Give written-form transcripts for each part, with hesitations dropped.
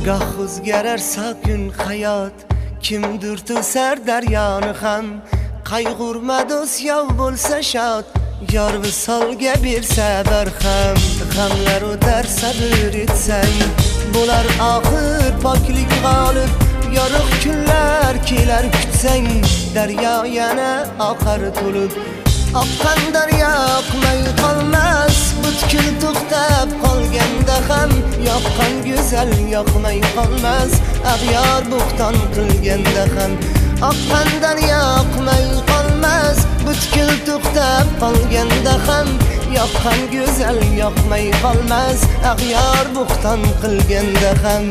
goh o'zgarar sokin hayot, kimdir to'sar daryoni ham. Qayg'urma do'st, yov bo'lsa shod, yor visolga bersa barham. G'amlar o'tar sabr etsang, bo'lar oxir poklik g'olib. Yorug' kunlar kelar kutsang, daryo yana oqar to'lib. Oqqan daryo oqmay qolmas, butkul to'xtab qolganda ham. Yoqqan go'zal yoqmay qolmas, ag'yor bo'xton qilganda ham. Oqqan daryo oqmay qolmas, butkul to'xtab qolganda ham. Yoqqan go'zal yoqmay qolmas, ag'yor bo'xton qilganda ham.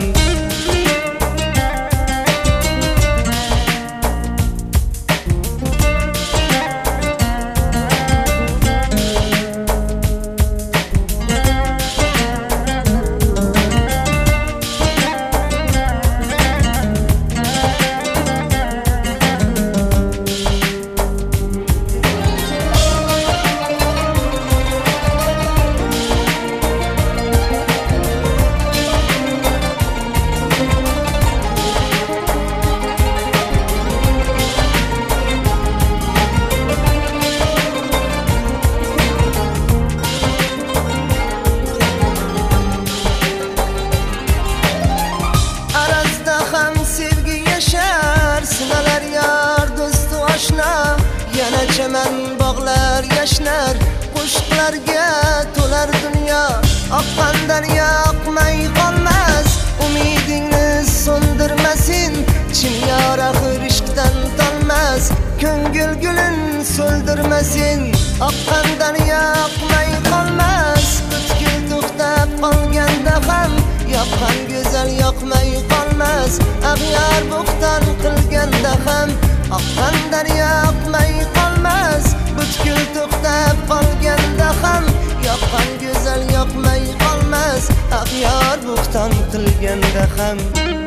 Yana chaman bog'lar yashnar, qo'shiqlarga to'lar dunyo. Oqqan daryo oqmay qolmas, umidingni so'ndirmasin. Chin yor axir ishqdan tolmas, ko'ngil gulin so'ldirmasin. Oqqan daryo oqmay qolmas, butkul to'xtab qolganda ham. Yoqqan go'zal yoqmay qolmas, ag'yor bo'xton qilganda ham. Oqqan daryo oqmay qolmas, butkul to'xtab qolganda ham. Yoqqan go'zal yoqmay qolmas, ag'yor bo'xton qilganda ham.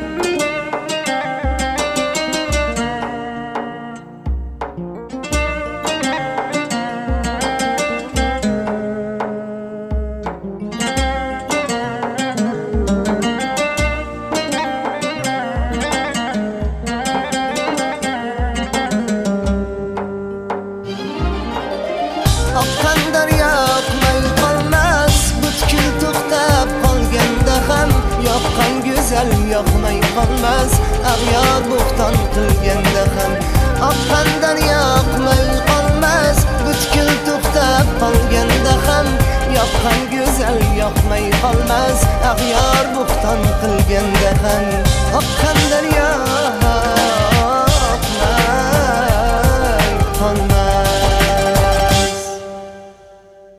Oqqan daryo oqmay qolmas, butkul to'xtab qolganda ham. Yoqqan go'zal yoqmay qolmas, ag'yor bo'xton qilganda ham. Oqqan daryo oqmay qolmas, butkul to'xtab qolganda ham. Yoqqan go'zal yoqmay qolmas, ag'yor bo'xton qilganda ham. Oqqan daryo